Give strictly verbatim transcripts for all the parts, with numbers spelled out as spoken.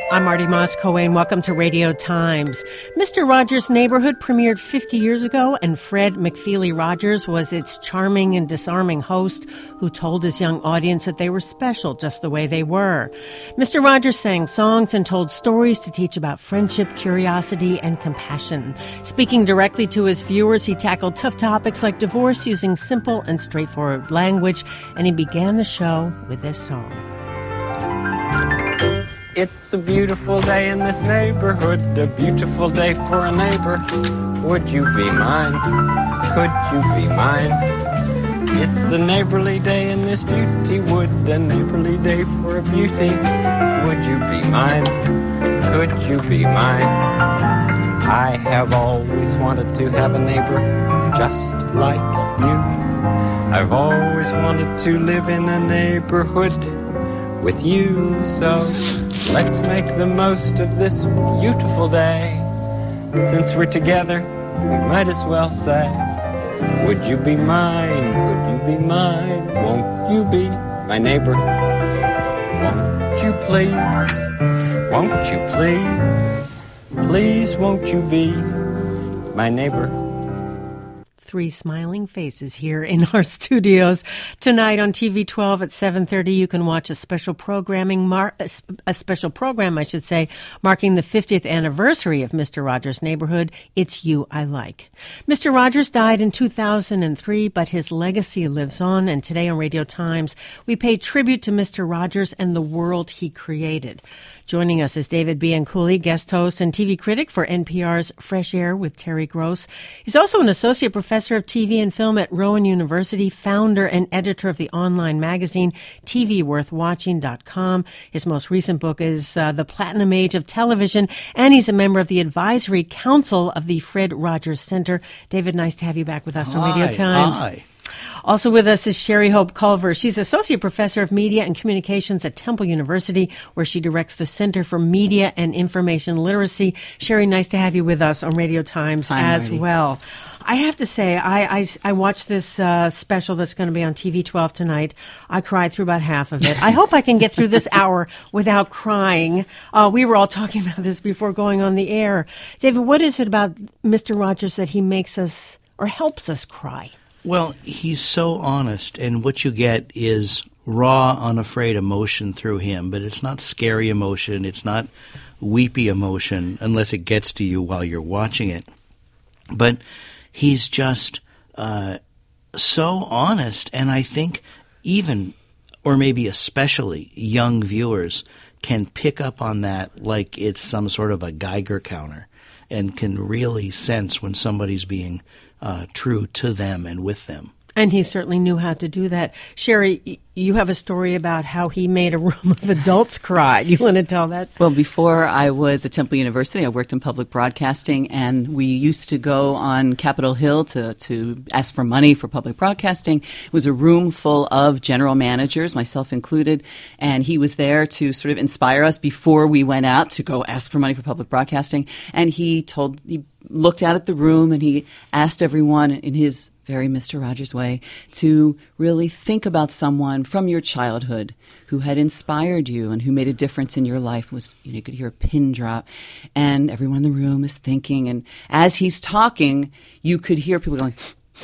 I'm Marty Moss-Coane. Welcome to Radio Times. Mister Rogers' Neighborhood premiered fifty years ago, and Fred McFeely Rogers was its charming and disarming host who told his young audience that they were special just the way they were. Mister Rogers sang songs and told stories to teach about friendship, curiosity, and compassion. Speaking directly to his viewers, he tackled tough topics like divorce using simple and straightforward language, and he began the show with this song. It's a beautiful day in this neighborhood, a beautiful day for a neighbor. Would you be mine? Could you be mine? It's a neighborly day in this beauty wood, a neighborly day for a beauty. Would you be mine? Could you be mine? I have always wanted to have a neighbor just like you. I've always wanted to live in a neighborhood with you, so let's make the most of this beautiful day. Since we're together, we might as well say, would you be mine? Could you be mine? Won't you be my neighbor? Won't you please? Won't you please? Please won't you be my neighbor? Three smiling faces here in our studios. Tonight on T V twelve at seven thirty, you can watch a special programming, mar- a special program, I should say, marking the fiftieth anniversary of Mister Rogers' Neighborhood, It's You I Like. Mister Rogers died in two thousand three, but his legacy lives on, and today on Radio Times, we pay tribute to Mister Rogers and the world he created. Joining us is David Bianculli, guest host and T V critic for N P R's Fresh Air with Terry Gross. He's also an associate professor of T V and film at Rowan University, founder and editor of the online magazine T V Worth Watching dot com. His most recent book is uh, The Platinum Age of Television, and he's a member of the advisory council of the Fred Rogers Center. David, nice to have you back with us hi, on Radio Times. Hi. Also with us is Sherry Hope Culver. She's Associate Professor of Media and Communications at Temple University, where she directs the Center for Media and Information Literacy. Sherry, nice to have you with us on Radio Times Hi, as Marty. well. I have to say, I, I, I watched this uh, special that's going to be on T V twelve tonight. I cried through about half of it. I hope I can get through this hour without crying. Uh, we were all talking about this before going on the air. David, what is it about Mister Rogers that he makes us or helps us cry? Well, he's so honest, and what you get is raw, unafraid emotion through him, but it's not scary emotion. It's not weepy emotion unless it gets to you while you're watching it. But he's just uh, so honest, and I think even, or maybe especially, young viewers can pick up on that like it's some sort of a Geiger counter and can really sense when somebody's being uh, true to them and with them. And he certainly knew how to do that. Sherry, you have a story about how he made a room of adults cry. You want to tell that? Well, before I was at Temple University, I worked in public broadcasting, and we used to go on Capitol Hill to, to ask for money for public broadcasting. It was a room full of general managers, myself included, and he was there to sort of inspire us before we went out to go ask for money for public broadcasting. And he told, he looked out at the room, and he asked everyone in his very Mister Rogers way to really think about someone from your childhood who had inspired you and who made a difference in your life. Was, you know, you could hear a pin drop, and everyone in the room is thinking. And as he's talking, you could hear people going,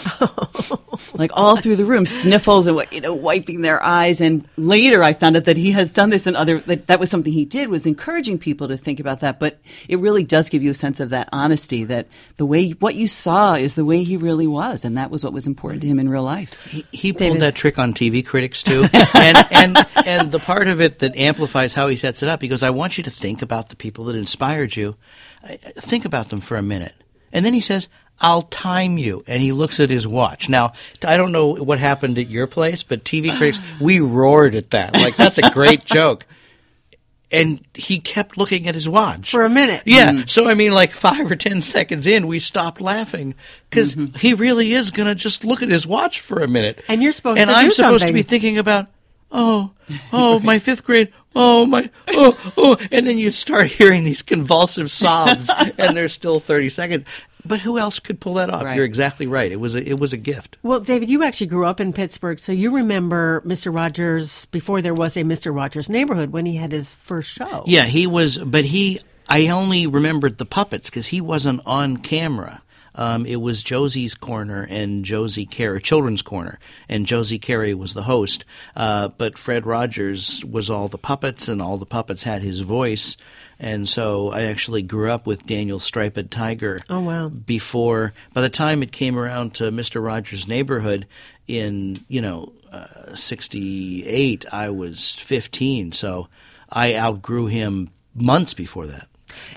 like all through the room, sniffles and, you know, wiping their eyes. And later I found out that he has done this, and other that, that was something he did, was encouraging people to think about that. But it really does give you a sense of that honesty, that the way what you saw is the way he really was, and that was what was important to him in real life. He, he pulled that trick on T V critics too, and, and and the part of it that amplifies how he sets it up, because I want you to think about the people that inspired you. Think about them for a minute, and then he says, I'll time you. And he looks at his watch. Now, I don't know what happened at your place, but T V critics, we roared at that. Like, that's a great joke. And he kept looking at his watch. For a minute. Yeah. Mm-hmm. So, I mean, like five or ten seconds in, we stopped laughing because mm-hmm. he really is going to just look at his watch for a minute. And you're supposed and to I'm do supposed something. to be thinking about, oh, oh, my fifth grade, oh, my, oh, oh. And then you start hearing these convulsive sobs, and there's still thirty seconds. But who else could pull that off? Right. You're exactly right. It was a, it was a gift. Well, David, you actually grew up in Pittsburgh, so you remember Mister Rogers before there was a Mister Rogers Neighborhood when he had his first show. Yeah, he was, but he, I only remembered the puppets because he wasn't on camera. Um, it was Josie's Corner and Josie Carey, Children's Corner, and Josie Carey was the host. Uh, but Fred Rogers was all the puppets, and all the puppets had his voice. And so I actually grew up with Daniel Striped Tiger. Oh, wow. Before, by the time it came around to Mister Rogers' Neighborhood in, you know, uh, sixty-eight, I was fifteen. So I outgrew him months before that.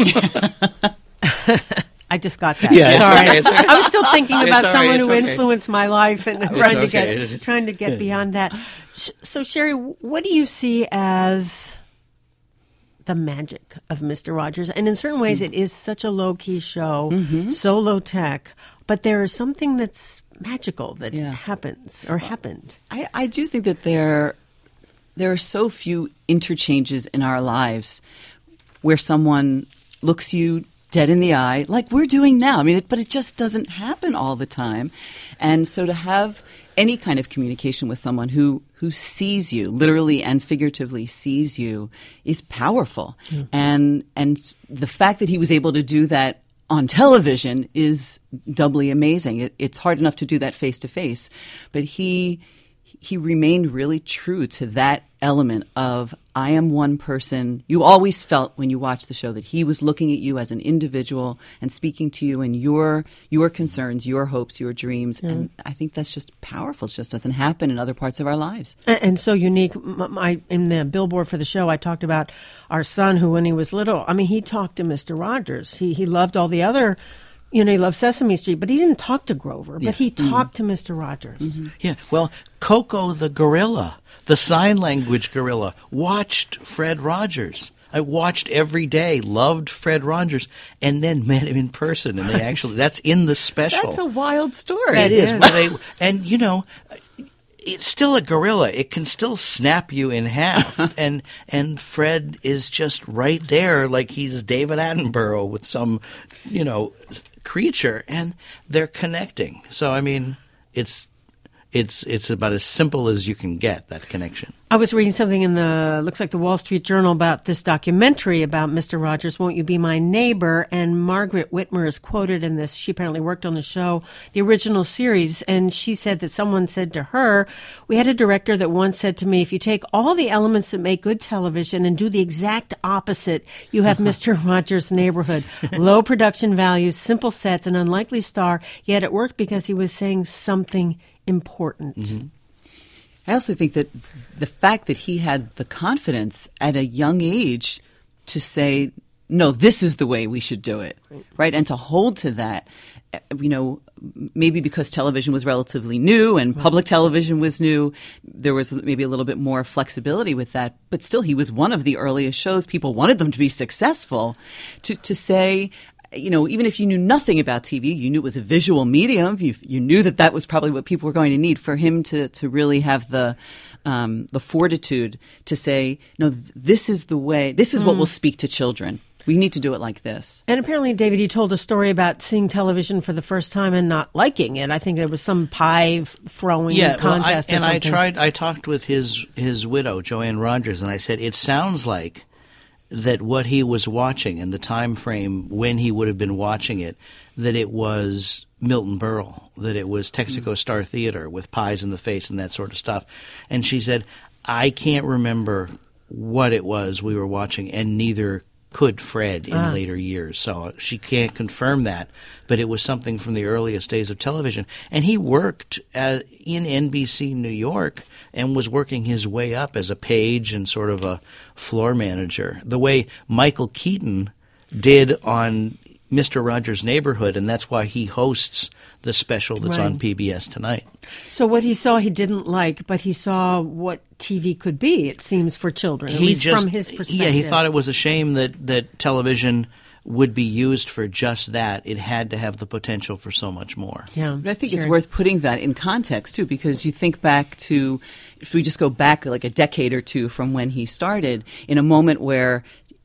I just got that. Yeah, it's Sorry. okay, it's okay. I was still thinking about all right, someone it's who okay. influenced my life and trying to okay. get trying to get beyond that. Sh- So, Sherry, what do you see as the magic of Mister Rogers? And in certain ways, it is such a low-key show, Mm-hmm. so low-tech, but there is something that's magical that Yeah. happens or happened. I, I do think that there there are so few interchanges in our lives where someone looks you dead in the eye, like we're doing now. I mean, it, but it just doesn't happen all the time. And so to have any kind of communication with someone who, who sees you, literally and figuratively sees you, is powerful. Mm. And and the fact that he was able to do that on television is doubly amazing. It, it's hard enough to do that face to face, but he he remained really true to that element of I am one person. You always felt when you watched the show that he was looking at you as an individual and speaking to you and your your concerns, your hopes, your dreams. Mm. And I think that's just powerful. It just doesn't happen in other parts of our lives. And, and so unique. My, in the billboard for the show, I talked about our son who, when he was little, I mean, he talked to Mister Rogers. He he loved all the other, you know, he loved Sesame Street, but he didn't talk to Grover, but Yeah. he Mm-hmm. talked to Mister Rogers. Mm-hmm. Yeah, well, Coco the gorilla, the sign language gorilla, watched Fred Rogers. I watched every day, loved Fred Rogers, and then met him in person. And they actually, that's in the special. That's a wild story. That is. Well, they, and, you know, it's still a gorilla. It can still snap you in half. and and Fred is just right there like he's David Attenborough with some, you know, creature. And they're connecting. So, I mean, it's it's it's about as simple as you can get, that connection. I was reading something in the, looks like the Wall Street Journal about this documentary about Mister Rogers, Won't You Be My Neighbor? And Margaret Whitmer is quoted in this. She apparently worked on the show, the original series, and she said that someone said to her, we had a director that once said to me, if you take all the elements that make good television and do the exact opposite, you have Mister Rogers' Neighborhood. Low production values, simple sets, an unlikely star, yet it worked because he was saying something important. Mm-hmm. I also think that the fact that he had the confidence at a young age to say, no, this is the way we should do it, right? And to hold to that, you know, maybe because television was relatively new and public television was new, there was maybe a little bit more flexibility with that. But still, he was one of the earliest shows. People wanted them to be successful. To, to say, you know, even if you knew nothing about T V, you knew it was a visual medium. You, you knew that that was probably what people were going to need. For him to, to really have the um, the fortitude to say, no, th- this is the way, this is mm. what will speak to children. We need to do it like this. And apparently, David, you told a story about seeing television for the first time and not liking it. I think there was some pie throwing yeah, contest well, I, or and something. I tried. I talked with his his widow, Joanne Rogers, and I said, it sounds like that what he was watching and the time frame when he would have been watching it, that it was Milton Berle, that it was Texaco Star Theater with pies in the face and that sort of stuff. And she said, I can't remember what it was we were watching, and neither could Fred in ah. later years. So she can't confirm that, but it was something from the earliest days of television. And he worked at, in N B C New York and was working his way up as a page and sort of a floor manager, the way Michael Keaton did on Mister Rogers' Neighborhood, and that's why he hosts the special that's right. on P B S tonight. So what he saw he didn't like, but he saw what T V could be, it seems, for children, at he least just, from his perspective. Yeah, he thought it was a shame that, that television would be used for just that. It had to have the potential for so much more. Yeah, but I think sure. it's worth putting that in context, too, because you think back to, if we just go back like a decade or two from when he started, in a moment where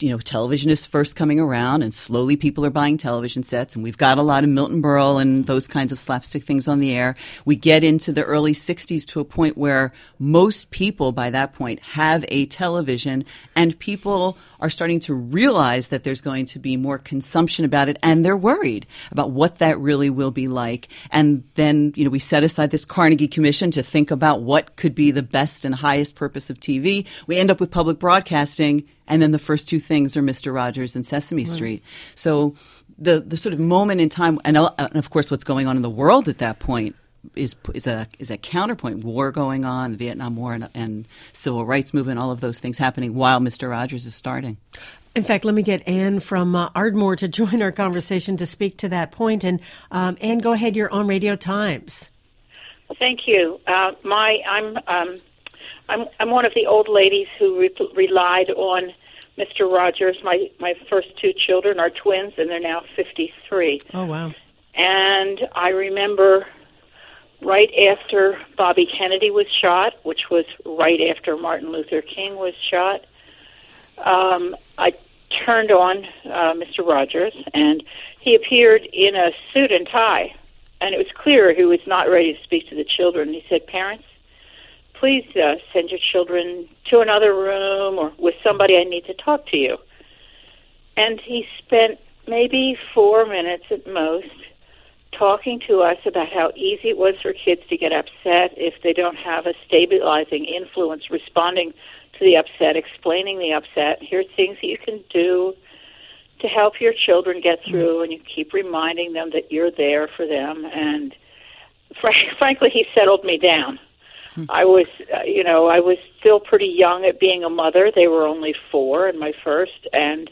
you know, television is first coming around, and slowly people are buying television sets, and we've got a lot of Milton Berle and those kinds of slapstick things on the air. We get into the early sixties to a point where most people by that point have a television, and people are starting to realize that there's going to be more consumption about it, and they're worried about what that really will be like. And then, you know, we set aside this Carnegie Commission to think about what could be the best and highest purpose of T V. We end up with public broadcasting, and then the first two things are Mister Rogers and Sesame right. Street. So the the sort of moment in time, and, uh, and of course what's going on in the world at that point is is a is a counterpoint. War going on, the Vietnam War and, and civil rights movement, all of those things happening while Mister Rogers is starting. In fact, let me get Anne from uh, Ardmore to join our conversation to speak to that point. And um, Anne, go ahead. You're on Radio Times. Thank you. Uh, my I'm um, I'm I'm one of the old ladies who re- relied on Mister Rogers. My my first two children are twins, and they're now fifty-three. Oh wow! And I remember right after Bobby Kennedy was shot, which was right after Martin Luther King was shot. Um, I turned on uh, Mister Rogers, and he appeared in a suit and tie. And it was clear he was not ready to speak to the children. He said, "Parents, please uh, send your children to another room or with somebody. I need to talk to you." And he spent maybe four minutes at most talking to us about how easy it was for kids to get upset if they don't have a stabilizing influence responding to the upset, explaining the upset. Here's things that you can do to help your children get through, and you keep reminding them that you're there for them. And fr- frankly, he settled me down. Hmm. I was, uh, you know, I was still pretty young at being a mother. They were only four in my first, and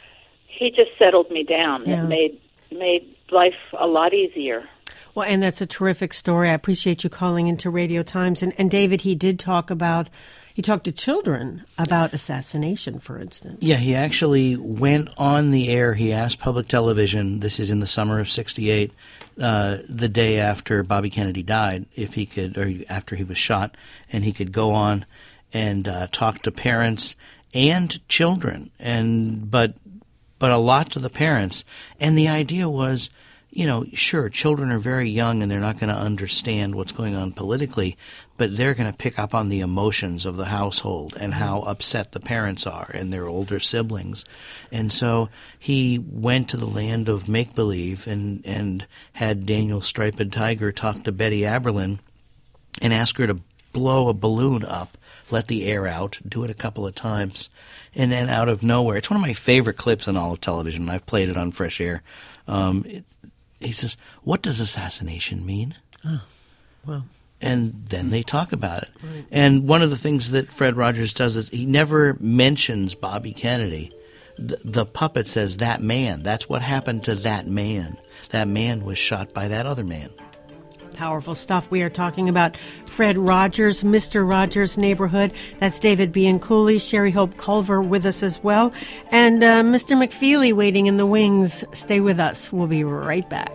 he just settled me down. Yeah. It made made life a lot easier. Well, and that's a terrific story. I appreciate you calling into Radio Times. And, and David, he did talk about, he talked to children about assassination, for instance. Yeah, he actually went on the air. He asked public television, this is in the summer of sixty-eight, uh, the day after Bobby Kennedy died, if he could, or after he was shot, and he could go on and uh, talk to parents and children, and but but a lot to the parents. And the idea was, you know, sure, children are very young and they're not going to understand what's going on politically, but they're going to pick up on the emotions of the household and how upset the parents are and their older siblings. And so he went to the land of make-believe and, and had Daniel Striped Tiger talk to Betty Aberlin and ask her to blow a balloon up, let the air out, do it a couple of times, and then out of nowhere. It's one of my favorite clips in all of television. I've played it on Fresh Air. Um, it, He says, "What does assassination mean?" Oh, well. And then they talk about it. Right. And one of the things that Fred Rogers does is he never mentions Bobby Kennedy. The, the puppet says, "That man, that's what happened to that man. That man was shot by that other man." Powerful stuff. We are talking about Fred Rogers, Mister Rogers' Neighborhood. That's David Bianculli, Sherry Hope Culver with us as well. And uh, Mister McFeely waiting in the wings. Stay with us. We'll be right back.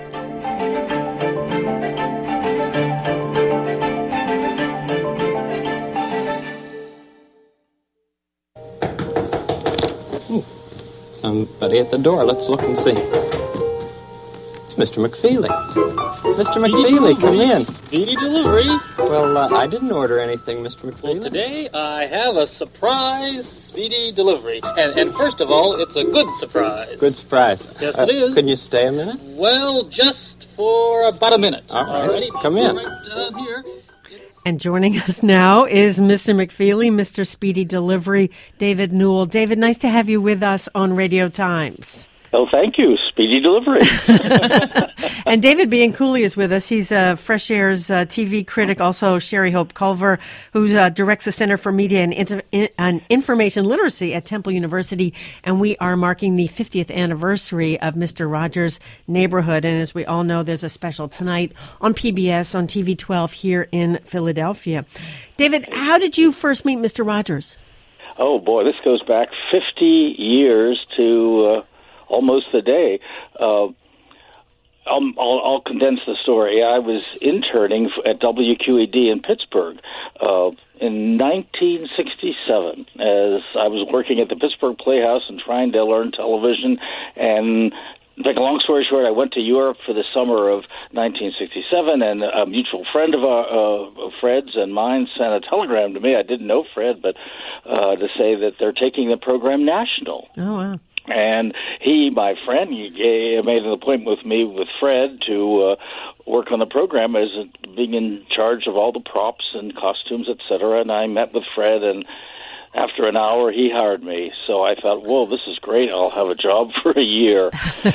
Ooh, somebody at the door. Let's look and see. It's Mister McFeely. Mister McFeely, come in. Speedy delivery. Well, uh, I didn't order anything, Mister McFeely. Well, today I have a surprise speedy delivery. And, and first of all, it's a good surprise. Good surprise. Yes, uh, it is. Can you stay a minute? Well, just for about a minute. All right. Alrighty. Come in. Right down here. And joining us now is Mister McFeely, Mister Speedy Delivery, David Newell. David, nice to have you with us on Radio Times. Oh, thank you. Speedy delivery. And David Bianculli is with us. He's uh, Fresh Air's uh, T V critic, also Sherry Hope Culver, who uh, directs the Center for Media and, Inter- in- and Information Literacy at Temple University. And we are marking the fiftieth anniversary of Mister Rogers' Neighborhood. And as we all know, there's a special tonight on P B S on T V twelve here in Philadelphia. David, how did you first meet Mister Rogers? Oh, boy, this goes back fifty years to... Uh, almost a day. Uh, I'll, I'll, I'll condense the story. I was interning at W Q E D in Pittsburgh uh, in nineteen sixty-seven as I was working at the Pittsburgh Playhouse and trying to learn television. And to make a long story short, I went to Europe for the summer of nineteen sixty-seven, and a mutual friend of, our, uh, of Fred's and mine sent a telegram to me. I didn't know Fred, but uh, to say that they're taking the program national. Oh, wow. And he, my friend, he made an appointment with me with Fred to uh, work on the program as a, being in charge of all the props and costumes, et cetera. And I met with Fred, and after an hour, he hired me. So I thought, whoa, this is great. I'll have a job for a year.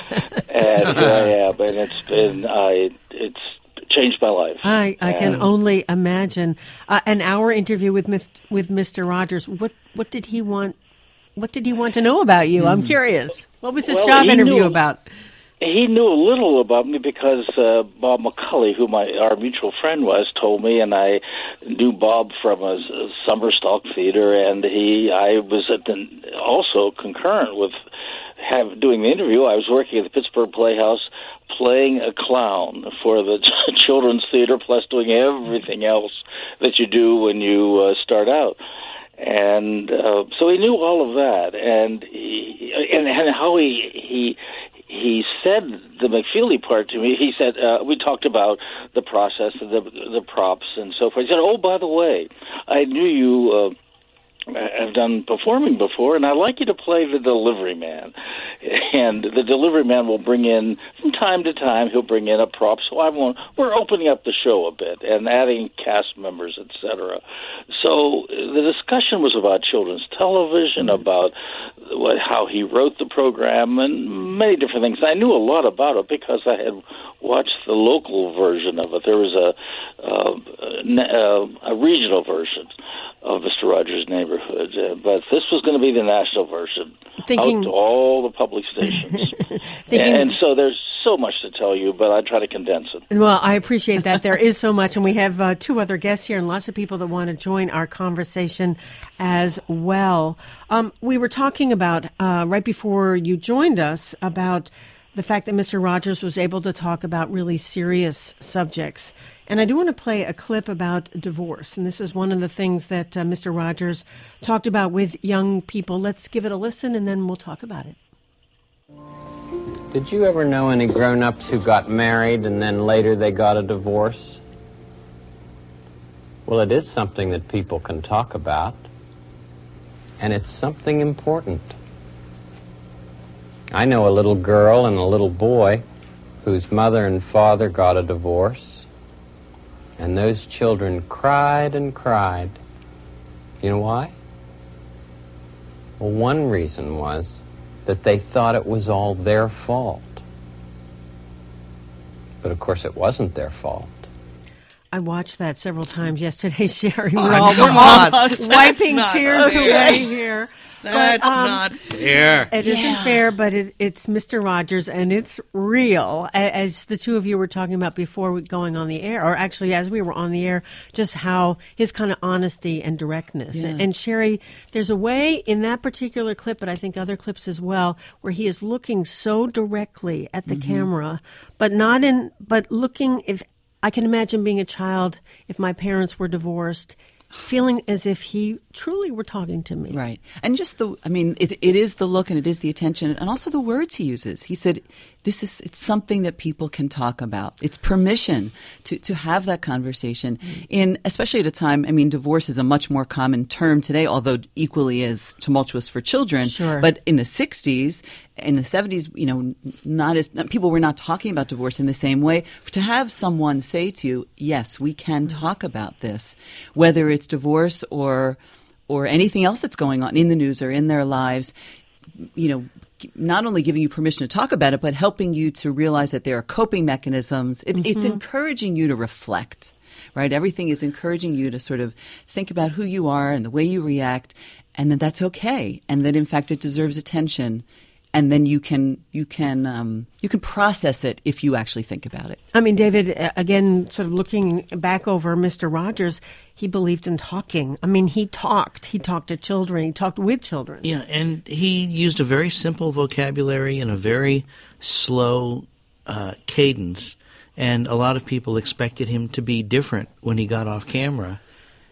And here I am. And it's been, I, it's changed my life. I, I can and, only imagine. Uh, an hour interview with with Mister Rogers. What what did he want? What did he want to know about you? I'm curious. What was his well, job interview knew, about? He knew a little about me because uh, Bob McCulley, who my our mutual friend was, told me, and I knew Bob from a, a summer stock theater, and he I was at the, also concurrent with have doing the interview. I was working at the Pittsburgh Playhouse playing a clown for the children's theater, plus doing everything else that you do when you uh, start out. And uh, so he knew all of that, and he, and, and how he he he said the McFeely part to me. He said uh, we talked about the process of the the props and so forth. He said, "Oh, by the way, I knew you uh, have done performing before, and I'd like you to play the delivery man. And the delivery man will bring in from time to time. He'll bring in a prop. So I won't. We're opening up the show a bit and adding cast members, et cetera. So the discussion was about children's television, about what, how he wrote the program, and many different things. I knew a lot about it because I had watched the local version of it. There was a uh, a, a regional version of Mister Rogers' Neighborhood, uh, but this was going to be the national version, Thinking, out to all the public stations. Thinking, and so there's so much to tell you, but I try to condense it. Well, I appreciate that. There is so much, and we have uh, two other guests here and lots of people that want to join our conversation as well. Um, we were talking about, uh, right before you joined us, about the fact that Mister Rogers was able to talk about really serious subjects. And I do want to play a clip about divorce. And this is one of the things that uh, Mister Rogers talked about with young people. Let's give it a listen, and then we'll talk about it. Did you ever know any grown-ups who got married and then later they got a divorce? Well, it is something that people can talk about, and it's something important. I know a little girl and a little boy whose mother and father got a divorce, and those children cried and cried. You know why? Well, one reason was that they thought it was all their fault. But of course it wasn't their fault. I watched that several times yesterday, Sherry. We're Oh, all, come we're all on. wiping That's tears not away fair. here. That's But, um, not fair. It Yeah. isn't fair, but it, it's Mister Rogers, and it's real. A- As the two of you were talking about before we- going on the air, or actually as we were on the air, just how his kind of honesty and directness. Yeah. And, and Sherry, there's a way in that particular clip, but I think other clips as well, where he is looking so directly at the Mm-hmm. camera, but not in, but looking, if I can imagine being a child, if my parents were divorced, feeling as if he truly were talking to me. Right. And just the, I mean, it, it is the look and it is the attention and also the words he uses. He said, this is, it's something that people can talk about. It's permission to, to have that conversation in, especially at a time, I mean, divorce is a much more common term today, although equally as tumultuous for children. Sure. But in the sixties, in the seventies, you know, not as, people were not talking about divorce in the same way. To have someone say to you, yes, we can talk about this, whether it's divorce or, or anything else that's going on in the news or in their lives, you know, not only giving you permission to talk about it, but helping you to realize that there are coping mechanisms. It, mm-hmm. It's encouraging you to reflect, right? Everything is encouraging you to sort of think about who you are and the way you react, and that that's okay, and that in fact it deserves attention. And then you can you can um, you can process it if you actually think about it. I mean, David, again, sort of looking back over Mister Rogers, he believed in talking. I mean, he talked. He talked to children. He talked with children. Yeah, and he used a very simple vocabulary and a very slow uh, cadence, and a lot of people expected him to be different when he got off camera.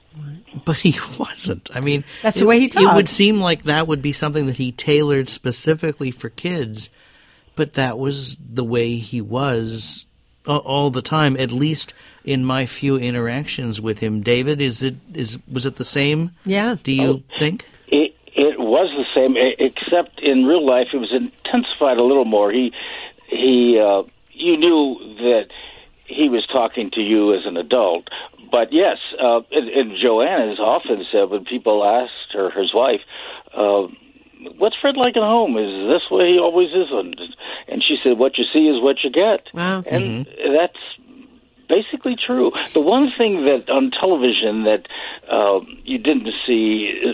But he wasn't. I mean, that's it, the way he talked. It would seem like that would be something that he tailored specifically for kids, but that was the way he was all the time, at least in my few interactions with him. David, is it is was it the same? Yeah. Do you oh, think? It, it was the same, except in real life it was intensified a little more. He, he, uh, you knew that he was talking to you as an adult. But yes, uh, and, and Joanne has often said when people asked her, his wife, uh, what's Fred like at home? Is this what he always is? And she said, what you see is what you get. Wow. And mm-hmm. that's basically true. The one thing that on television that uh, you didn't see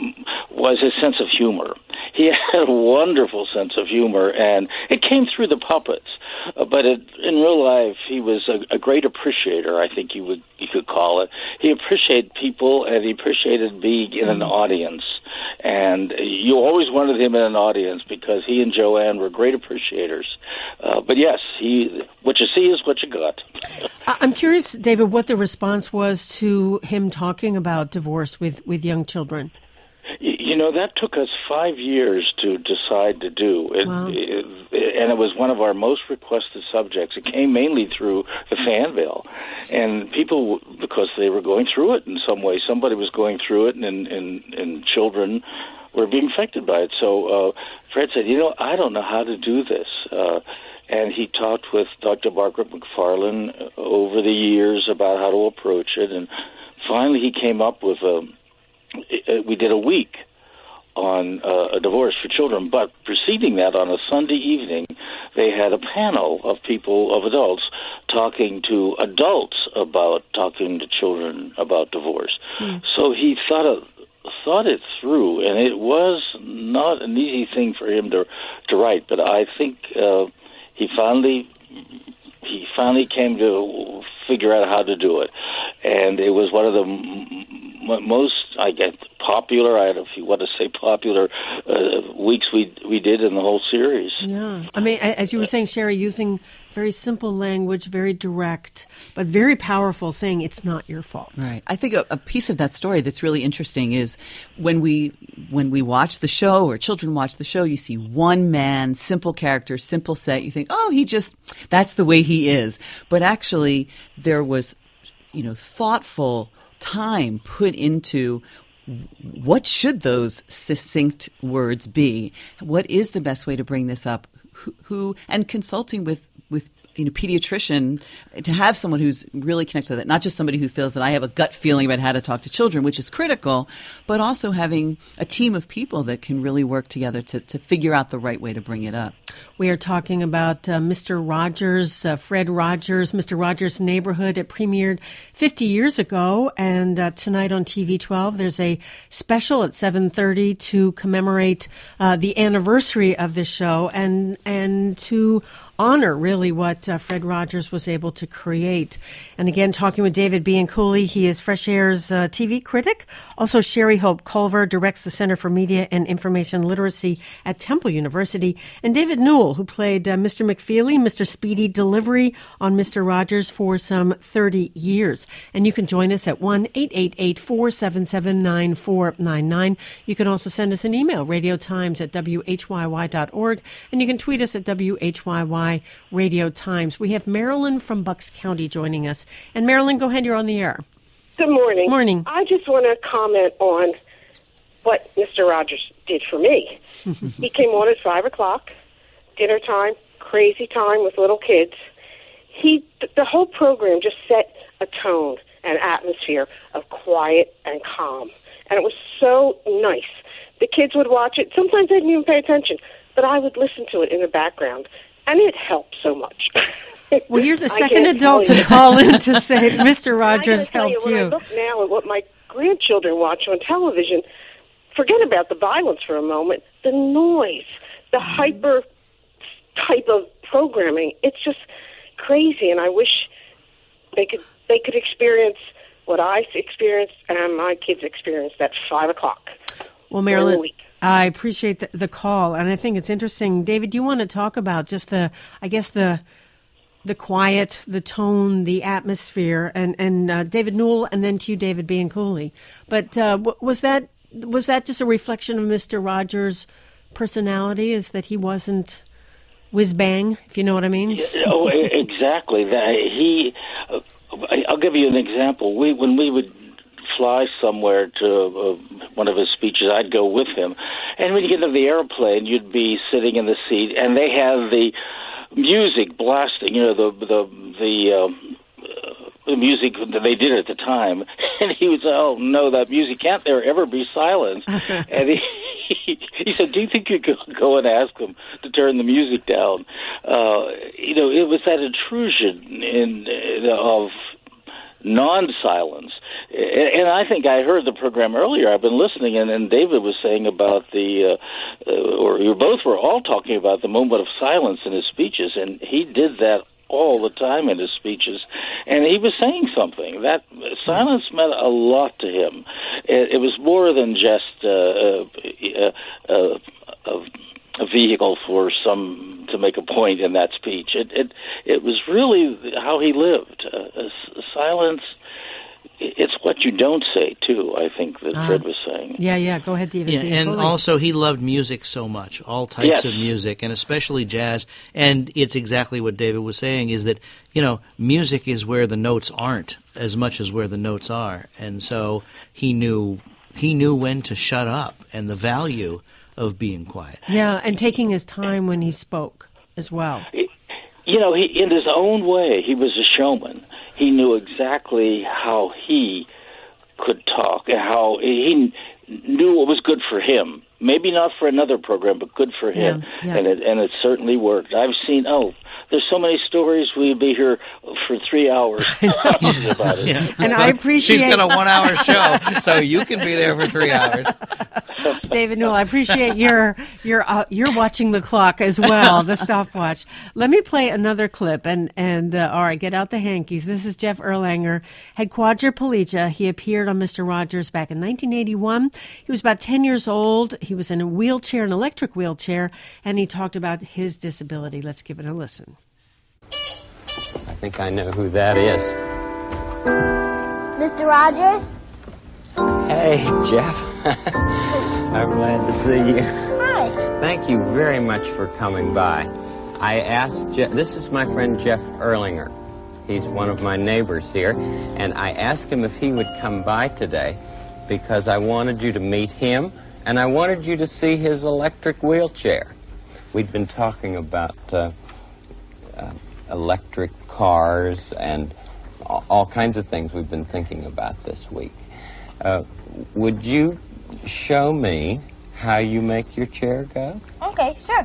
was his sense of humor. He had a wonderful sense of humor, and it came through the puppets. Uh, but it, in real life, he was a, a great appreciator, I think you would you could call it. He appreciated people, and he appreciated being in an audience. And you always wanted him in an audience because he and Joanne were great appreciators. Uh, but yes, he what you see is what you got. I'm curious, David, what the response was to him talking about divorce with, with young children. You know, that took us five years to decide to do. It, Wow. it, and it was one of our most requested subjects. It came mainly through the fan mail. And people, because they were going through it in some way, somebody was going through it, and, and, and children were being affected by it. So uh, Fred said, you know, I don't know how to do this. Uh, and he talked with Doctor Margaret McFarlane over the years about how to approach it. And finally he came up with a, we did a week on uh, a divorce for children, but preceding that, on a Sunday evening, they had a panel of people, of adults, talking to adults about talking to children about divorce. Hmm. So he thought of, thought it through, and it was not an easy thing for him to to write. But I think uh, he finally he finally came to figure out how to do it, and it was one of the m- most, I guess, popular, I don't know if you want to say popular, uh, weeks we we did in the whole series. Yeah. I mean, as you were saying, Sherry, using very simple language, very direct, but very powerful, saying it's not your fault. Right. I think a, a piece of that story that's really interesting is when we when we watch the show, or children watch the show, you see one man, simple character, simple set. You think, oh, he just, that's the way he is. But actually, there was, you know, thoughtful time put into what should those succinct words be? What is the best way to bring this up? Who, who and consulting with, with you know, pediatrician, to have someone who's really connected to that, not just somebody who feels that I have a gut feeling about how to talk to children, which is critical, but also having a team of people that can really work together to, to figure out the right way to bring it up. We are talking about uh, Mister Rogers, uh, Fred Rogers, Mister Rogers' Neighborhood. It premiered fifty years ago, and uh, tonight on T V twelve, there's a special at seven thirty to commemorate uh, the anniversary of this show and and to honor really what uh, Fred Rogers was able to create. And again, talking with David Bianculli, he is Fresh Air's uh, T V critic. Also, Sherry Hope Culver directs the Center for Media and Information Literacy at Temple University, and David Newell, who played uh, Mister McFeely, Mister Speedy Delivery on Mister Rogers for some thirty years. And you can join us at one eight eight eight, four seven seven, nine four nine nine. You can also send us an email, radiotimes at w h y y dot org, and you can tweet us at W H Y Y Radio Times. We have Marilyn from Bucks County joining us. And Marilyn, go ahead, you're on the air. Good morning. Morning. I just want to comment on what Mister Rogers did for me. He came on at five o'clock, dinner time, crazy time with little kids. He, the whole program just set a tone and atmosphere of quiet and calm. And it was so nice. The kids would watch it. Sometimes they didn't even pay attention, but I would listen to it in the background, and it helped so much. Well, you're the second adult to call in to say Mister Rogers helped you. When you. I look now at what my grandchildren watch on television, forget about the violence for a moment, the noise, the hyper type of programming, it's just crazy, and I wish they could they could experience what I experienced and my kids experienced at five o'clock. Well, Marilyn, I appreciate the, the call, and I think it's interesting. David, do you want to talk about just the, I guess, the the quiet, the tone, the atmosphere, and and uh, David Newell, and then to you, David Bianculli. But uh, w- was that was that just a reflection of Mister Rogers' personality? Is that he wasn't whiz bang, if you know what I mean? Oh, exactly. That he. Uh, I'll give you an example. We when we would fly somewhere to uh, one of his speeches, I'd go with him, and when you get into the airplane, you'd be sitting in the seat, and they have the music blasting, you know, the the the, um, uh, the music that they did at the time, and he was, oh no, that music, can't there ever be silence? And he, he he said, do you think you could go and ask them to turn the music down? Uh, you know, it was that intrusion in uh, of non-silence. And I think I heard the program earlier. I've been listening, and, and David was saying about the, uh, uh, or you both were all talking about the moment of silence in his speeches, and he did that all the time in his speeches. And he was saying something. That silence meant a lot to him. It, it was more than just uh, uh, uh, uh, a vehicle for some to make a point in that speech. It it, it was really how he lived. Uh, silence. It's what you don't say, too, I think, that uh, Fred was saying. Yeah, yeah. Go ahead, David. Yeah, and fully. Also, he loved music so much, all types yes. of music, and especially jazz. And it's exactly what David was saying, is that, you know, music is where the notes aren't as much as where the notes are. And so he knew he knew when to shut up and the value of being quiet. Yeah, and taking his time when he spoke as well. You know, he, in his own way, he was a showman. He knew exactly how he could talk, and how he knew what was good for him. Maybe not for another program, but good for him. Yeah, yeah. And it and it certainly worked. I've seen, oh, there's so many stories. We'd be here for three hours talking about it. Yeah. And I appreciate... She's got a one-hour show, so you can be there for three hours. David Newell, I appreciate your you're uh, you're watching the clock as well, the stopwatch. Let me play another clip, and and uh, all right, get out the hankies. This is Jeff Erlanger, had quadriplegia. He appeared on Mister Rogers back in nineteen eighty-one. He was about ten years old. He was in a wheelchair, an electric wheelchair, and he talked about his disability. Let's give it a listen. I think I know who that is. Mister Rogers? Hey, Jeff. I'm glad to see you. Hi. Thank you very much for coming by. I asked Jeff, this is my friend Jeff Erlanger. He's one of my neighbors here, and I asked him if he would come by today because I wanted you to meet him, and I wanted you to see his electric wheelchair. We'd been talking about uh, uh, electric cars and all, all kinds of things we've been thinking about this week. Uh, would you show me how you make your chair go? Okay, sure.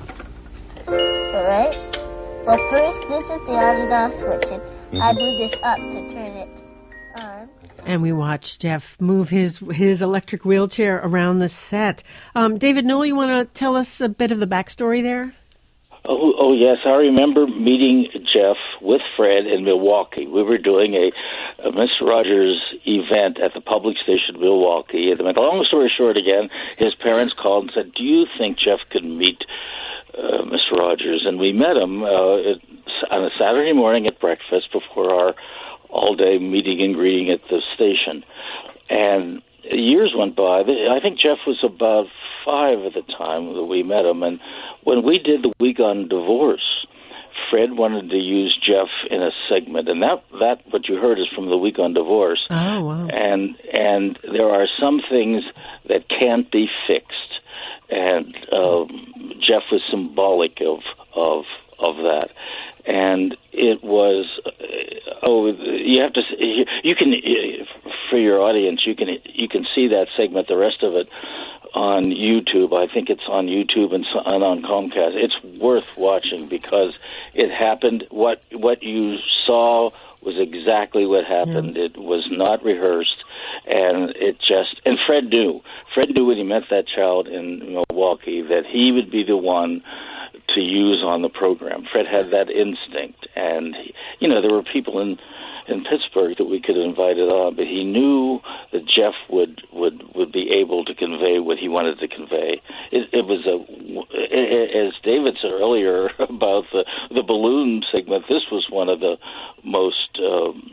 All right. Well, first, this is the on-and-off switch, and mm-hmm. I move this up to turn it on. And we watched Jeff move his his electric wheelchair around the set. Um, David Newell, you want to tell us a bit of the backstory there? Oh, oh, yes. I remember meeting Jeff with Fred in Milwaukee. We were doing a, a Mister Rogers event at the public station in Milwaukee. And to make a long story short again, his parents called and said, do you think Jeff could meet uh, Mister Rogers? And we met him uh, it, on a Saturday morning at breakfast before our all-day meeting and greeting at the station. And years went by. I think Jeff was about five at the time that we met him. And when we did the week on divorce, Fred wanted to use Jeff in a segment, and that that what you heard is from the week on divorce. Oh, wow. And and there are some things that can't be fixed, and um, Jeff was symbolic of of of that. And it was uh, oh, you have to you can for your audience you can you can see that segment, the rest of it, on YouTube. I think it's on YouTube and on Comcast. It's worth watching because it happened. What what you saw was exactly what happened. Yeah. It was not rehearsed, and it just and Fred knew. Fred knew when he met that child in Milwaukee that he would be the one to use on the program. Fred had that instinct, and he, you know there were people in. in Pittsburgh that we could have invited on, but he knew that Jeff would, would, would be able to convey what he wanted to convey. It, it was a as David said earlier about the, the balloon segment, this was one of the most um,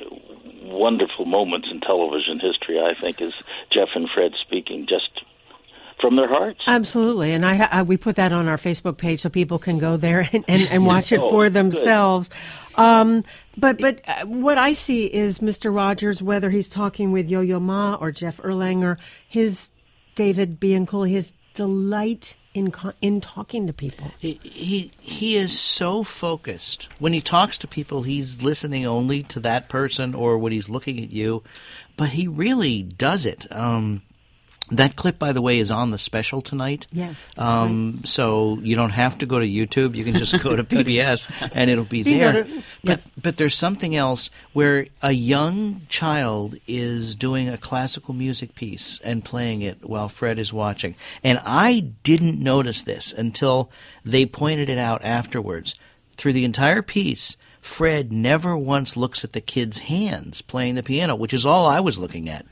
wonderful moments in television history, I think, is Jeff and Fred speaking just from their hearts. Absolutely. And I, I we put that on our Facebook page so people can go there and, and, and watch it oh, for themselves. Um, but but uh, what I see is Mister Rogers, whether he's talking with Yo-Yo Ma or Jeff Erlanger, his David Bianculli, his delight in in talking to people. He, he he is so focused. When he talks to people, he's listening only to that person or when he's looking at you. But he really does it. Um That clip, by the way, is on the special tonight. Yes. Um, right. So you don't have to go to YouTube. You can just go to P B S and it'll be there. To, but but there's something else where a young child is doing a classical music piece and playing it while Fred is watching. And I didn't notice this until they pointed it out afterwards. Through the entire piece, Fred never once looks at the kid's hands playing the piano, which is all I was looking at.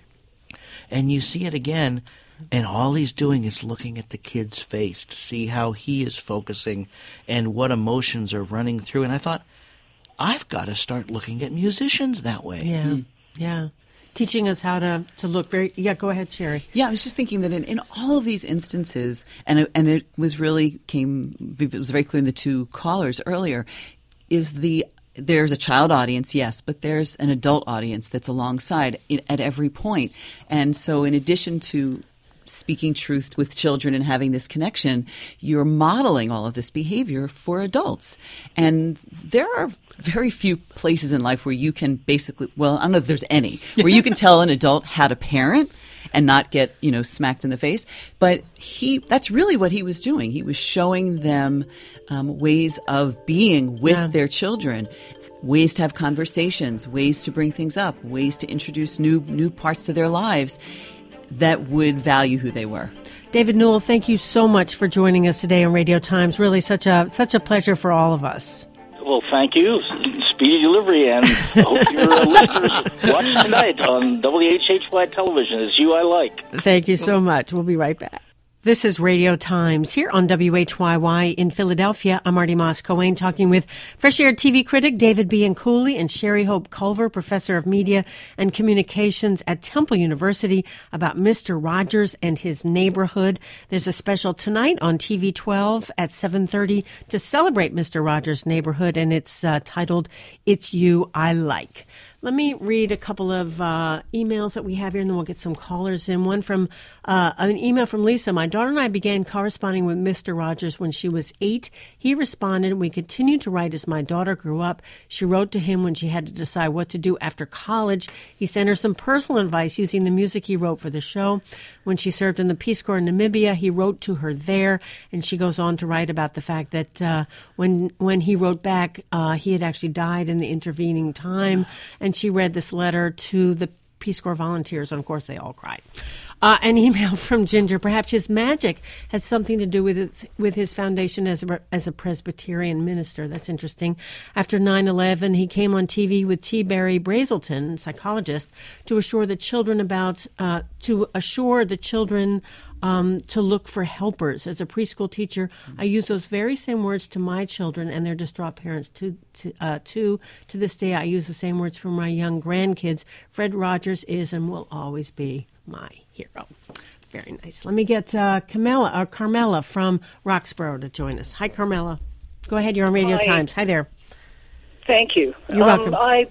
And you see it again, and all he's doing is looking at the kid's face to see how he is focusing and what emotions are running through. And I thought, I've got to start looking at musicians that way. Yeah, mm. yeah. Teaching us how to, to look very... Yeah, go ahead, Sherry. Yeah, I was just thinking that in, in all of these instances, and it, and it was really came... It was very clear in the two callers earlier, is the... There's a child audience, yes, but there's an adult audience that's alongside at every point. And so in addition to speaking truth with children and having this connection, you're modeling all of this behavior for adults. And there are very few places in life where you can basically, well, I don't know if there's any, where you can tell an adult how to parent and not get, you know, smacked in the face. But he, that's really what he was doing. He was showing them um, ways of being with yeah. their children, ways to have conversations, ways to bring things up, ways to introduce new new parts to their lives that would value who they were. David Newell, thank you so much for joining us today on Radio Times. Really such a such a pleasure for all of us. Well, thank you. Speedy delivery, and hope your uh, listeners watch tonight on W H H Y Television. It's you I like. Thank you so much. We'll be right back. This is Radio Times here on W H Y Y in Philadelphia. I'm Marty Moss-Coane talking with Fresh Air T V critic David Bianculli and Sherry Hope Culver, professor of media and communications at Temple University, about Mister Rogers and his neighborhood. There's a special tonight on T V twelve at seven thirty to celebrate Mister Rogers' neighborhood, and it's uh, titled It's You I Like. Let me read a couple of uh, emails that we have here, and then we'll get some callers in. One from uh, an email from Lisa. My daughter and I began corresponding with Mister Rogers when she was eight. He responded, and we continued to write as my daughter grew up. She wrote to him when she had to decide what to do after college. He sent her some personal advice using the music he wrote for the show. When she served in the Peace Corps in Namibia, he wrote to her there, and she goes on to write about the fact that uh, when when he wrote back, uh, he had actually died in the intervening time, and And she read this letter to the Peace Corps volunteers, and of course they all cried. Uh, an email from Ginger. Perhaps his magic has something to do with his, with his foundation as a, as a Presbyterian minister. That's interesting. After nine eleven, he came on T V with T. Barry Brazelton, psychologist, to assure the children about uh, to assure the children um, to look for helpers. As a preschool teacher, I use those very same words to my children and their distraught parents. To to uh, to to this day, I use the same words for my young grandkids. Fred Rogers is and will always be my hero. Very nice. Let me get uh, Carmela, uh, Carmela from Roxborough to join us. Hi, Carmela. Go ahead. You're on Radio Hi. Times. Hi there. Thank you. You're um, welcome. I,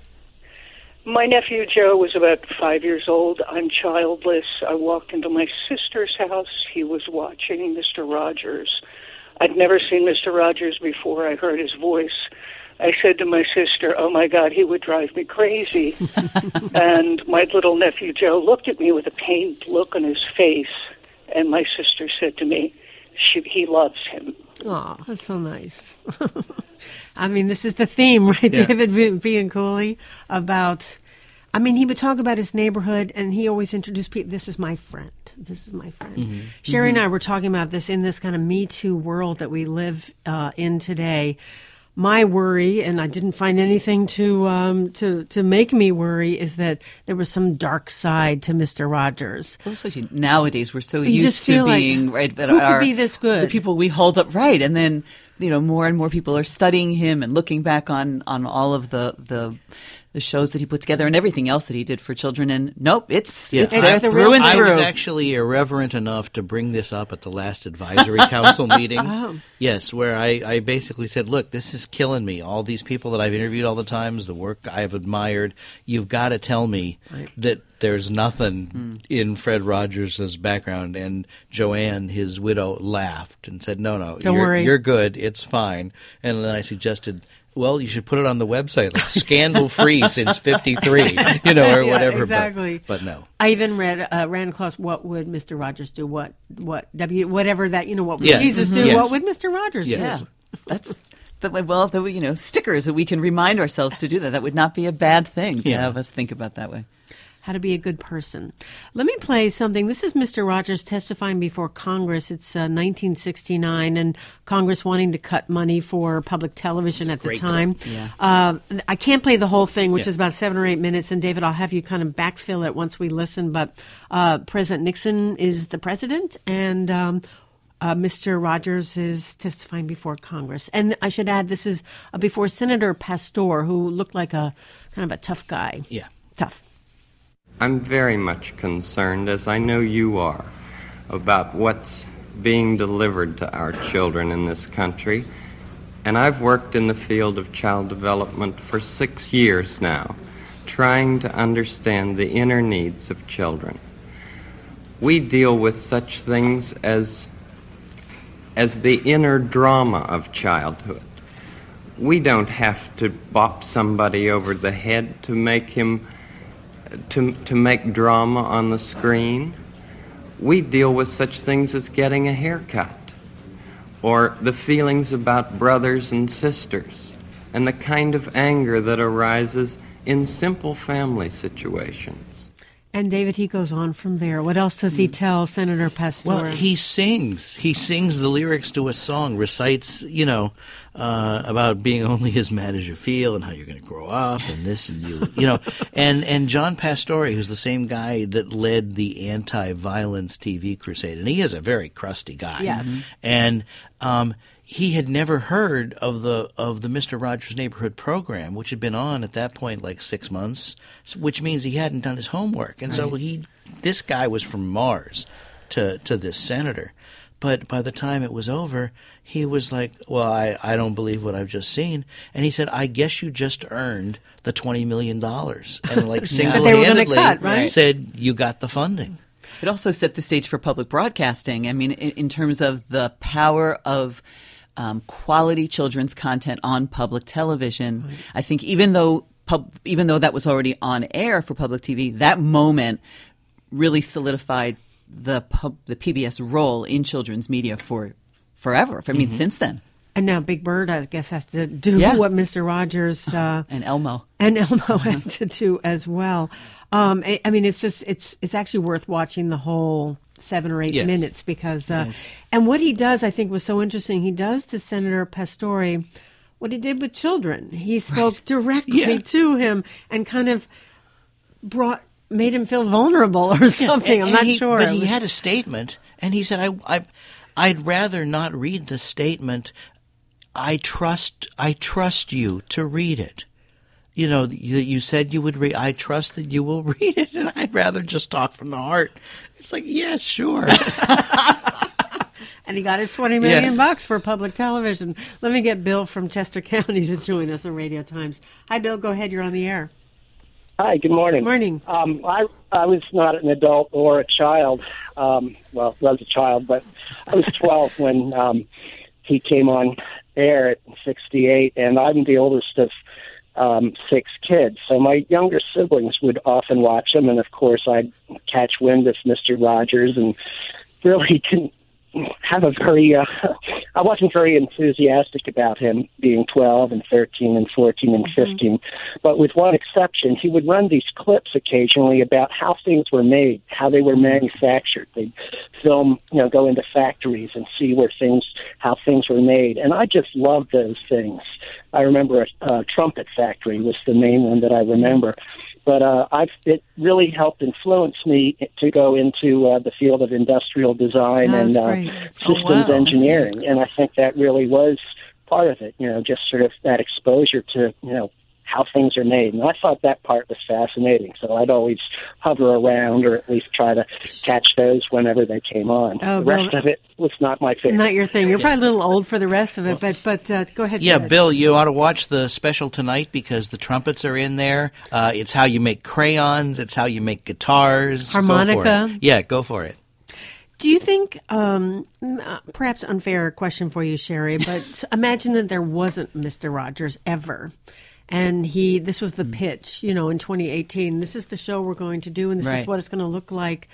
my nephew Joe was about five years old. I'm childless. I walked into my sister's house. He was watching Mister Rogers. I'd never seen Mister Rogers before I heard his voice. I said to my sister, oh, my God, he would drive me crazy. And my little nephew Joe looked at me with a pained look on his face, and my sister said to me, she, he loves him. Oh, that's so nice. I mean, this is the theme, right, Yeah. David Bianculli, about, I mean, he would talk about his neighborhood, and he always introduced people, this is my friend. This is my friend. Mm-hmm. Sherry mm-hmm. and I were talking about this in this kind of Me Too world that we live uh, in today. my worry, and I didn't find anything to um, to to make me worry, is that there was some dark side to Mister Rogers. Well, especially nowadays, we're so You used just to feel like, being right. But who our, could be this good? The people we hold up right, and then you know more and more people are studying him and looking back on on all of the the. the shows that he put together and everything else that he did for children. And nope, it's, Yeah, it's I, there through and I through. was actually irreverent enough to bring this up at the last advisory council meeting. Oh. Yes, where I, I basically said, look, this is killing me. All these people that I've interviewed all the times, the work I've admired, you've got to tell me right. that there's nothing Mm. in Fred Rogers' background. And Joanne, his widow, laughed and said, no, no, Don't you're, worry. you're good. It's fine. And then I suggested, well, you should put it on the website, like scandal-free since fifty-three, you know, or Yeah, whatever. exactly. But, but no. I even read uh, Rand Claus. What would Mister Rogers do? What what W whatever that you know? What would Yeah. Jesus do? Mhm. Yes. What would Mister Rogers Yes. do? Yeah, that's the, well, the, you know, stickers that we can remind ourselves to do that. That would not be a bad thing to Yeah. have us think about that way. How to be a good person. Let me play something. This is Mister Rogers testifying before Congress. It's uh, nineteen sixty-nine, and Congress wanting to cut money for public television at the great time. clip. Yeah. Uh, I can't play the whole thing, which Yeah. is about seven or eight minutes. And David, I'll have you kind of backfill it once we listen. But uh, President Nixon is the president, and um, uh, Mister Rogers is testifying before Congress. And I should add, this is uh, before Senator Pastor, who looked like a kind of a tough guy. Yeah. Tough. I'm very much concerned, as I know you are, about what's being delivered to our children in this country. And I've worked in the field of child development for six years now, trying to understand the inner needs of children. We deal with such things as, as the inner drama of childhood. We don't have to bop somebody over the head to make him To, to make drama on the screen. We deal with such things as getting a haircut, or the feelings about brothers and sisters, and the kind of anger that arises in simple family situations. And David, he goes on from there. What else does he tell Senator Pastor? Well, he sings. He sings the lyrics to a song, recites, you know, uh, about being only as mad as you feel and how you're going to grow up and this and you, you know. And, and John Pastore, who's the same guy that led the anti-violence T V crusade, and he is a very crusty guy. Yes. Mhm. And um, he had never heard of the of the Mister Rogers Neighborhood program, which had been on at that point like six months, which means he hadn't done his homework. And so he, this guy was from Mars to, to this senator. But by the time it was over, he was like, well, I, I don't believe what I've just seen. And he said, I guess you just earned the twenty million dollars. And like single-handedly cut, right? said, you got the funding. It also set the stage for public broadcasting. I mean, in, in terms of the power of um, quality children's content on public television, right. I think even though pub, even though that was already on air for public T V, that moment really solidified the pub, the P B S role in children's media for forever. I mean, mm-hmm. since then. And now Big Bird, I guess, has to do yeah. what Mister Rogers uh, and Elmo and Elmo had to do as well. Um, I, I mean, it's just it's it's actually worth watching the whole seven or eight yes. minutes because uh, and what he does, I think, was so interesting. He does to Senator Pastore what he did with children. He spoke right. directly yeah. to him and kind of brought made him feel vulnerable or something. Yeah, and, I'm not he, sure. But he was, had a statement, and he said, "I, I, I'd rather not read the statement. I trust, I trust you to read it. You know, you, you said you would read. I trust that you will read it, and I'd rather just talk from the heart." It's like, yeah, sure. And he got his twenty million yeah. bucks for public television. Let me get Bill from Chester County to join us on Radio Times. Hi, Bill. Go ahead. You're on the air. Hi, good morning. Morning. Um, I I was not an adult or a child. Um, well, I was a child, but I was twelve when um, he came on air at sixty-eight, and I'm the oldest of um, six kids. So my younger siblings would often watch him, and of course I'd catch wind of Mister Rogers and really didn't have a very, uh, I wasn't very enthusiastic about him being twelve and thirteen and fourteen and fifteen. Mm-hmm. But with one exception, he would run these clips occasionally about how things were made, how they were manufactured. They'd film, you know, go into factories and see where things, how things were made. And I just loved those things. I remember a, a Trumpet Factory was the main one that I remember. But uh, I've, it really helped influence me to go into uh, the field of industrial design oh, and uh, systems oh, wow. engineering. And I think that really was part of it, you know, just sort of that exposure to, you know, how things are made. And I thought that part was fascinating. So I'd always hover around or at least try to catch those whenever they came on. Oh, the rest Bill, of it was not my favorite. Not your thing. You're probably a little old for the rest of it, but but uh, go ahead. Yeah, go ahead. Bill, you ought to watch the special tonight because the trumpets are in there. Uh, it's how you make crayons. It's how you make guitars. Harmonica. Go for it. Yeah, go for it. Do you think, um, perhaps unfair question for you, Sherry, but imagine that there wasn't Mister Rogers ever. And he, this was the mm. pitch, you know, in twenty eighteen. This is the show we're going to do, and this right. is what it's going to look like.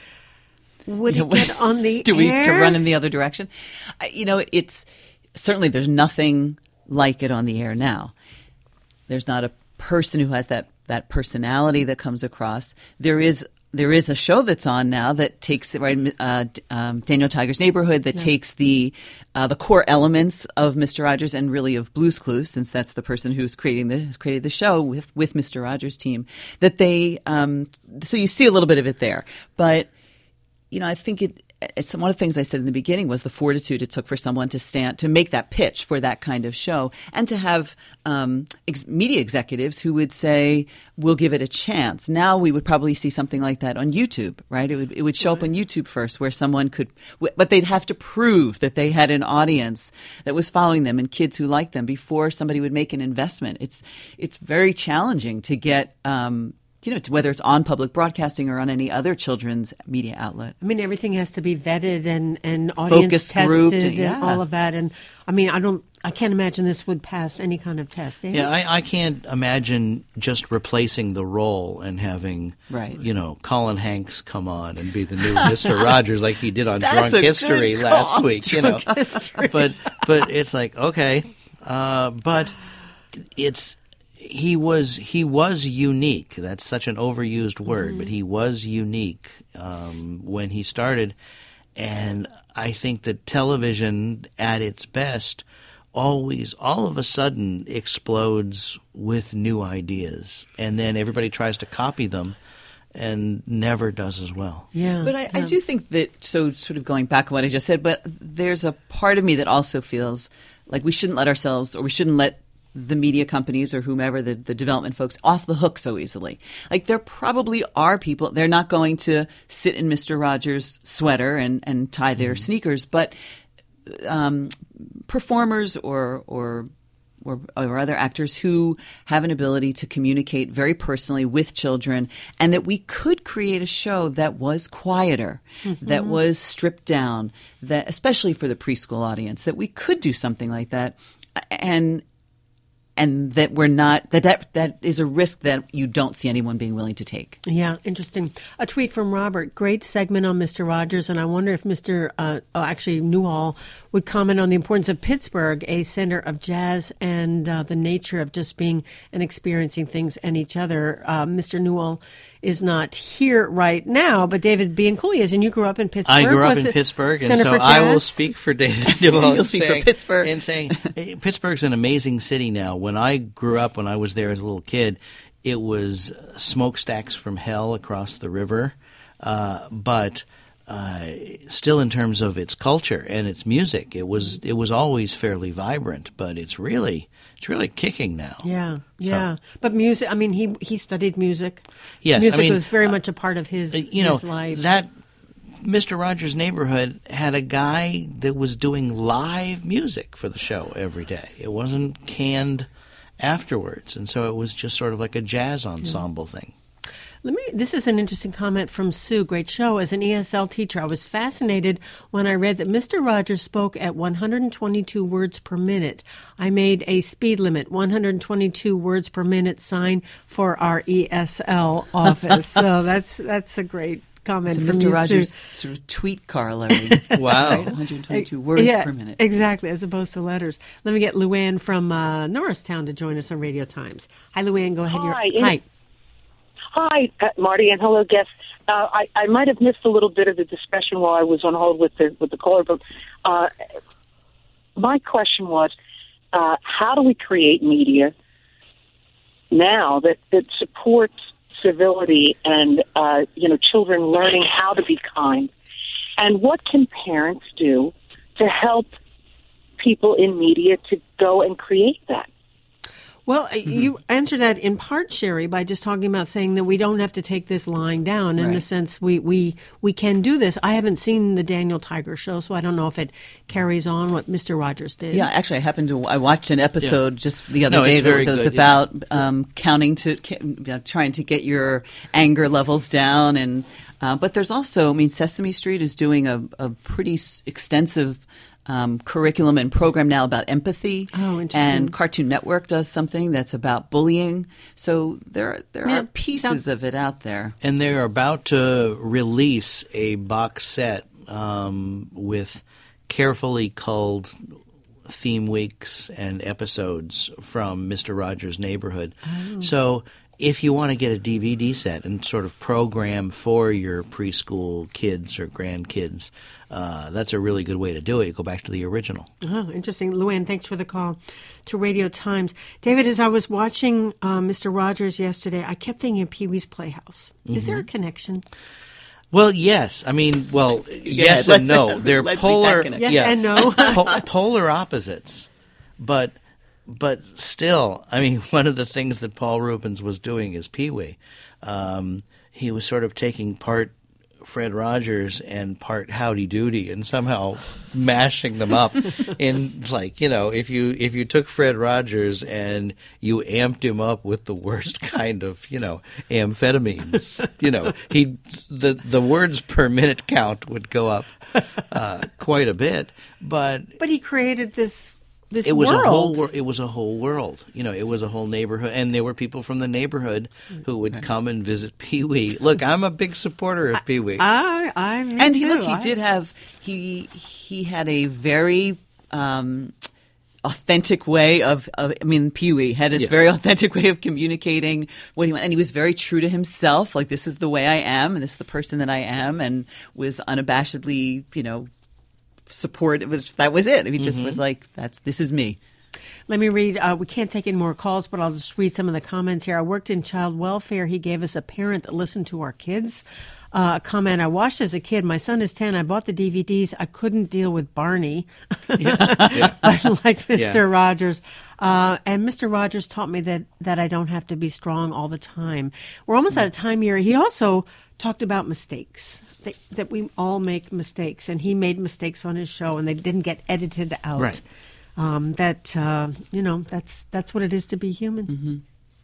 Would you it know, get on the do air? we to run in the other direction? I, you know, it's certainly there's nothing like it on the air now. There's not a person who has that that personality that comes across. There is. There is a show that's on now that takes right uh, um, Daniel Tiger's Neighborhood that yeah. takes the uh, the core elements of Mister Rogers and really of Blue's Clues, since that's the person who's creating the has created the show with with Mister Rogers' team. That they um, so you see a little bit of it there, but you know I think it. It's one of the things I said in the beginning was the fortitude it took for someone to stand to make that pitch for that kind of show, and to have um, ex- media executives who would say, "We'll give it a chance." Now we would probably see something like that on YouTube, right? It would it would show up on YouTube first, where someone could, but they'd have to prove that they had an audience that was following them and kids who liked them before somebody would make an investment. It's it's very challenging to get. Um, You know, whether it's on public broadcasting or on any other children's media outlet. I mean, everything has to be vetted and, and audience Focus tested grouped, and yeah. all of that. And I mean, I don't, I can't imagine this would pass any kind of test. Eh? Yeah, I, I can't imagine just replacing the role and having, right. you know, Colin Hanks come on and be the new Mister Rogers like he did on That's Drunk History last week. You know, History. but but it's like okay, uh, but it's. He was he was unique. That's such an overused word, mm-hmm. but he was unique um, when he started. And I think that television at its best always, all of a sudden, explodes with new ideas. And then everybody tries to copy them and never does as well. Yeah, But I, yeah. I do think that, so sort of going back on what I just said, but there's a part of me that also feels like we shouldn't let ourselves, or we shouldn't let the media companies or whomever, the, the development folks, off the hook so easily. Like there probably are people, they're not going to sit in Mister Rogers' sweater and, and tie their mm-hmm. sneakers, but um, performers or, or or or other actors who have an ability to communicate very personally with children, and that we could create a show that was quieter, mm-hmm. that was stripped down, that especially for the preschool audience, that we could do something like that. And And that we're not that, that that is a risk that you don't see anyone being willing to take. Yeah, interesting. A tweet from Robert. Great segment on Mister Rogers, and I wonder if Mister Uh, oh, actually Newhall would comment on the importance of Pittsburgh, a center of jazz, and uh, the nature of just being and experiencing things and each other. Uh, Mister Newhall is not here right now, but David Bianculi is, and you grew up in Pittsburgh. I grew up Was in it Pittsburgh, and Center so for I will Jazz? speak for David Newhall. You'll speak saying, for Pittsburgh. And saying, hey, Pittsburgh's an amazing city now. When I grew up, when I was there as a little kid, it was smokestacks from hell across the river, uh, but uh, still in terms of its culture and its music, it was it was always fairly vibrant, but it's really it's really kicking now. Yeah, So- yeah. But music, I mean, he he studied music. Yes, I music mean, was very uh, much a part of his, you know, his life. that Mister Rogers' Neighborhood had a guy that was doing live music for the show every day. It wasn't canned afterwards, and so it was just sort of like a jazz ensemble yeah. thing. Let me. This is an interesting comment from Sue. Great show. As an E S L teacher, I was fascinated when I read that Mister Rogers spoke at one hundred twenty-two words per minute. I made a speed limit, one hundred twenty-two words per minute sign for our E S L office. So that's that's a great comment It's from Mister you, Rogers Sue. sort of tweet corollary. Wow. Right? one hundred twenty-two words yeah, per minute. Exactly, as opposed to letters. Let me get Luann from uh, Norristown to join us on Radio Times. Hi, Luann. Go ahead. Hi. You're, hi. Hi, uh, Marty, and hello, guests. Uh, I, I might have missed a little bit of the discussion while I was on hold with the with the caller, but uh, my question was, uh, how do we create media now that, that supports civility and, uh, you know, children learning how to be kind? And what can parents do to help people in media to go and create that? Well, mm-hmm. you answered that in part, Sherry, by just talking about saying that we don't have to take this lying down. In right. the sense, we, we, we can do this. I haven't seen the Daniel Tiger show, so I don't know if it carries on what Mister Rogers did. Yeah, actually, I happened to. I watched an episode yeah. just the other no, day that was good, about um, counting to, you know, trying to get your anger levels down, and uh, but there's also, I mean, Sesame Street is doing a, a pretty extensive Um, curriculum and program now about empathy. Oh, interesting. And Cartoon Network does something that's about bullying. So there, there yeah, are pieces of it out there. And they're about to release a box set um, with carefully culled theme weeks and episodes from Mister Rogers' Neighborhood. Oh. So if you want to get a D V D set and sort of program for your preschool kids or grandkids, uh, that's a really good way to do it. You go back to the original. Oh, interesting. Luann, thanks for the call to Radio Times. David, as I was watching uh, Mister Rogers yesterday, I kept thinking of Pee-wee's Playhouse. Mm-hmm. Is there a connection? Well, yes. I mean, well, yeah, yes and no. They're let's polar, yes yeah, and no. po- polar opposites, but but still, I mean, one of the things that Paul Reubens was doing is Pee-wee. Um, he was sort of taking part Fred Rogers and part Howdy Doody and somehow mashing them up in, like, you know, if you if you took Fred Rogers and you amped him up with the worst kind of, you know, amphetamines, you know, he the the words per minute count would go up uh, quite a bit, but but he created this this it was world. a whole wor- it was a whole world, you know, it was a whole neighborhood, and there were people from the neighborhood who would come and visit Pee-wee. Look, I'm a big supporter of Pee-wee. I, I, me and he too. look, he I, did have he he had a very um, authentic way of, of. I mean, Pee-wee had his Yes. very authentic way of communicating what he wanted, and he was very true to himself. Like, this is the way I am, and this is the person that I am, and was unabashedly, you know, support. It was, that was it. He just Mm-hmm. was like, "That's this is me." Let me read. Uh, we can't take any more calls, but I'll just read some of the comments here. I worked in child welfare. He gave us a parent that listened to our kids. Uh, a comment, I watched as a kid. My son is ten. I bought the D V Ds. I couldn't deal with Barney. Yeah. Like Mister Yeah. Rogers. Uh, and Mister Rogers taught me that, that I don't have to be strong all the time. We're almost out of time here. He also talked about mistakes, that, that we all make mistakes. And he made mistakes on his show, and they didn't get edited out. Right. Um, that, uh, you know, that's that's what it is to be human. Mm-hmm.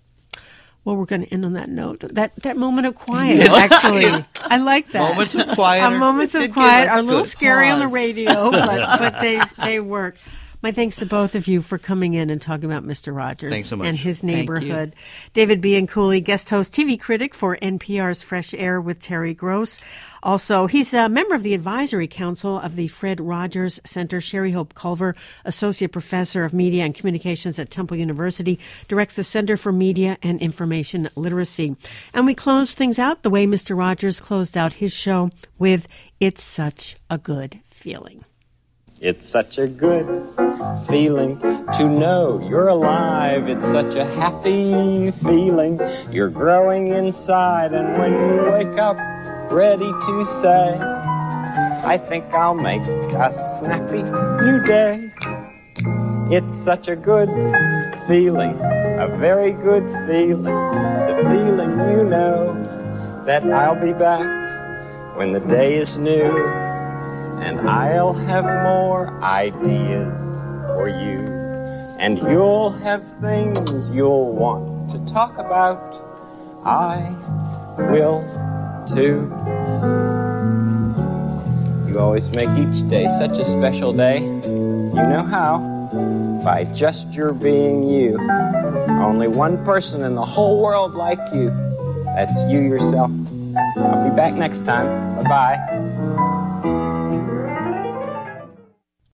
Well, we're going to end on that note. That that moment of quiet, actually. I like that. Moments of quiet. Our moments It of did quiet give us are a little good scary on the pause. radio, but, but they they work. My thanks to both of you for coming in and talking about Mister Rogers Thanks so much. and his Thank you. neighborhood. David Bianculli, guest host, T V critic for N P R's Fresh Air with Terry Gross. Also, he's a member of the advisory council of the Fred Rogers Center. Sherry Hope Culver, associate professor of media and communications at Temple University, directs the Center for Media and Information Literacy. And we close things out the way Mister Rogers closed out his show with "It's Such a Good Feeling." It's such a good feeling to know you're alive. It's such a happy feeling. You're growing inside, and when you wake up ready to say, I think I'll make a snappy new day. It's such a good feeling, a very good feeling. The feeling you know that I'll be back when the day is new. And I'll have more ideas for you. And you'll have things you'll want to talk about. I will too. You always make each day such a special day. You know how? By just your being you. Only one person in the whole world like you. That's you yourself. I'll be back next time. Bye-bye.